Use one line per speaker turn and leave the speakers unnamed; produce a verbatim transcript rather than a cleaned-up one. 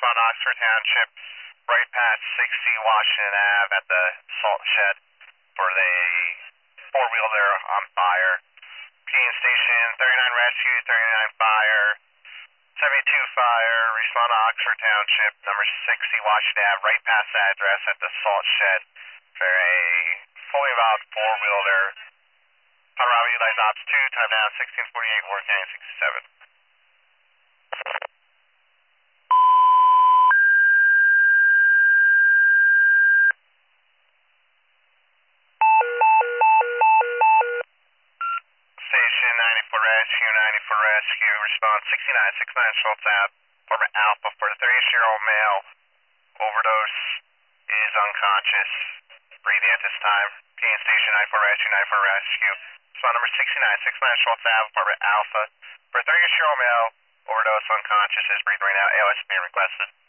respond to Oxford Township, right past sixty Washington Ave at the salt shed for the four-wheeler on fire. Keying Station thirty-nine Rescue, thirty-nine Fire, seventy-two Fire, respond to Oxford Township, number sixty Washington Ave, right past the address at the salt shed for a fully involved four-wheeler. Colorado Utilize Ops two, time now sixteen forty-eight, Warren County sixty-seven. Station ninety-four Rescue, ninety-four Rescue, response sixty-nine, sixty-nine Schultz Ave, Apartment Alpha for the thirty-year-old male. Overdose, is unconscious. Breathing at this time. Keying Station ninety-four Rescue, ninety-four Rescue. Respond number sixty-nine, sixty-nine Schultz Ave, Apartment Alpha for a thirty-year-old male. Overdose, unconscious, is breathing right now. A L S being requested.